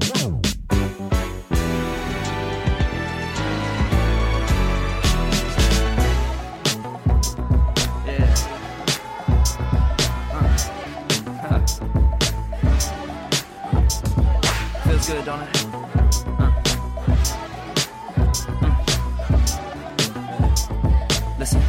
Feels good, don't it? Listen.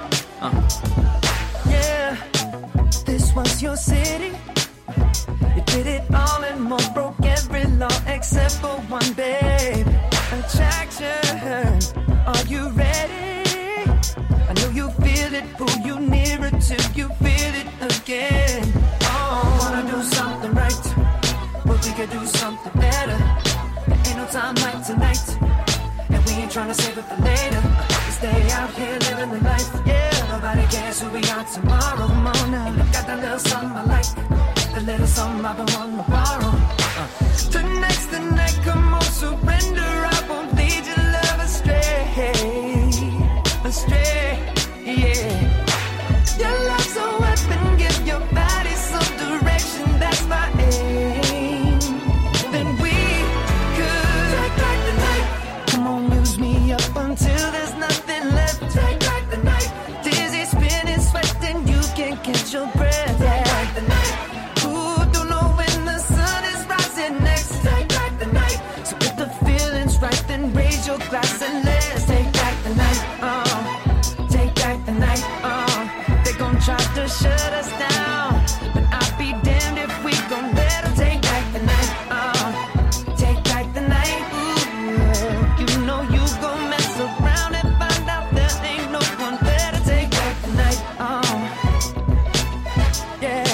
Yeah, this was your city. You did it all and more, broke every law except for one, babe. Attraction, are you ready? I know you feel it, pull you nearer till you feel it again. Oh, wanna do something right, but we could do something better. There ain't no time like tonight, and we ain't tryna save it for later. We stay out here living the life, yeah. Nobody cares who we are tomorrow. Come on now, and I got that little something I like, the little something I've been wanting to borrow. Tonight's the night, come on, surrender. I won't lead your love astray, astray, yeah. Your love's a weapon, give your body some direction. That's my aim. Then we could take back the night. Come on, use me up until there's nothing left. Take back the night. Dizzy, spinning, sweating, you can't catch your breath. Take back the night. Ooh, don't know when the sun is rising next. Take back the night. So if the feeling's right, then raise your glass and let's take back the night. Take back the night. They gon' try to shut us down, but I'll be damned if we gon' let them take back the night. Take back the night. Ooh, you know you gon' mess around and find out there ain't no one better. Take back the night. Yeah.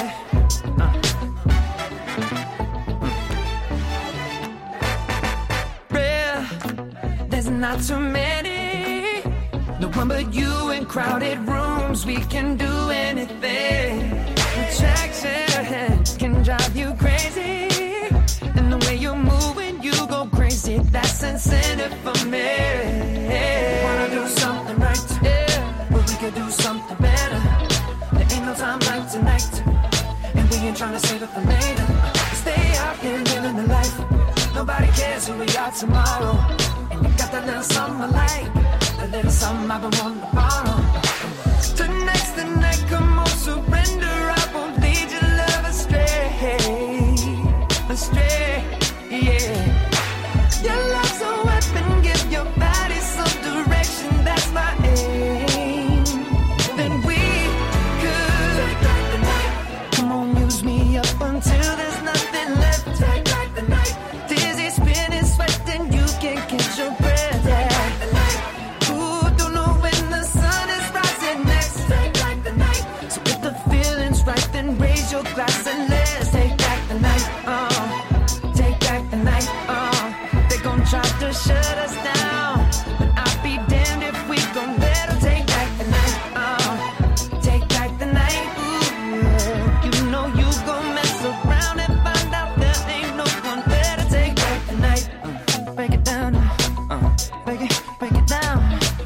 Rare, there's not too many. No one but you in crowded rooms. We can do anything. Attraction can drive you crazy, and the way you're moving, you go crazy. That's incentive for me. Wanna do something right, yeah, but we could do something better. There ain't no time like tonight, and we ain't tryna save it for later. Stay out here living the life. Nobody cares who we are tomorrow, and you got that little something I like, a little something I've been wanting to borrow. Tonight's the night, come on, surrender. I won't lead your love astray, astray, yeah. Your love's a weapon, give your body some direction. That's my aim. Then we could take back the night. Come on, use me up until there's nothing left. Take back the night. Dizzy, spinning, sweating, you can't catch your breath. Take back the night. Ooh, don't know when the sun is rising next. Take back the night. So if the feeling's right, then raise your glass and let's take back the night. Take back the night. They gon' try to shut us down, but I'll be damned if we gon' let them take back the night. Take back the night. Ooh, you know you gon' mess around and find out there ain't no one better. Take back the night. Break it down. Break it down.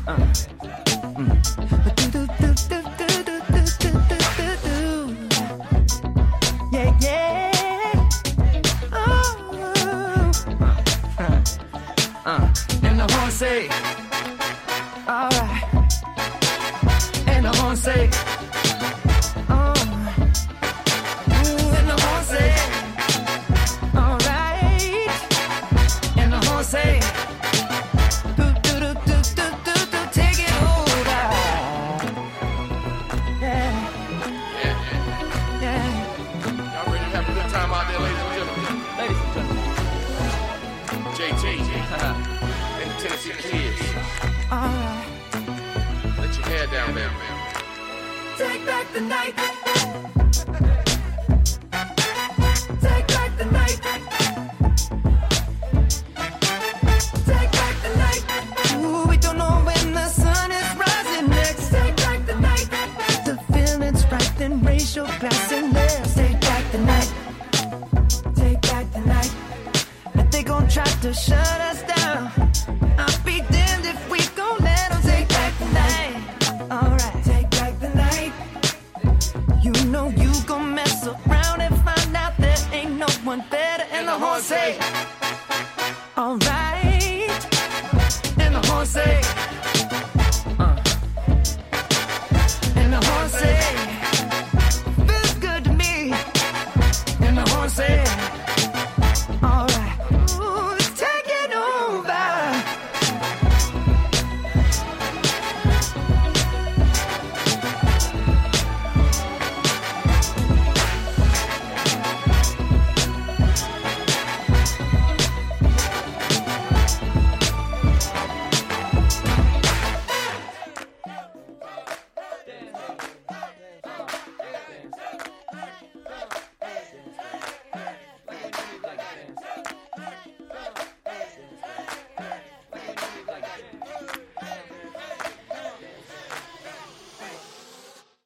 Yeah, yeah. And the horn say, alright. And the horn say, and the horn say, alright. And the horn say, take it over. Yeah. Y'all ready to have a good time out there, ladies and gentlemen? Ladies and gentlemen. JT and the Tennessee Kids. Alright. Let your hair down, man. Take back the night. Take back the night. Take back the night. Ooh, we don't know when the sun is rising next. Take back the night. If the feeling's right, then raise your glass and let's take back the night. Take back the night. If they gon' try to shut us down, I'll be damned if we gon' let them take back the night. Alright, take back the night. You know you gon' mess around and find out there ain't no one better. And the horn say, say, and the horn say, feels good to me. And the horn say,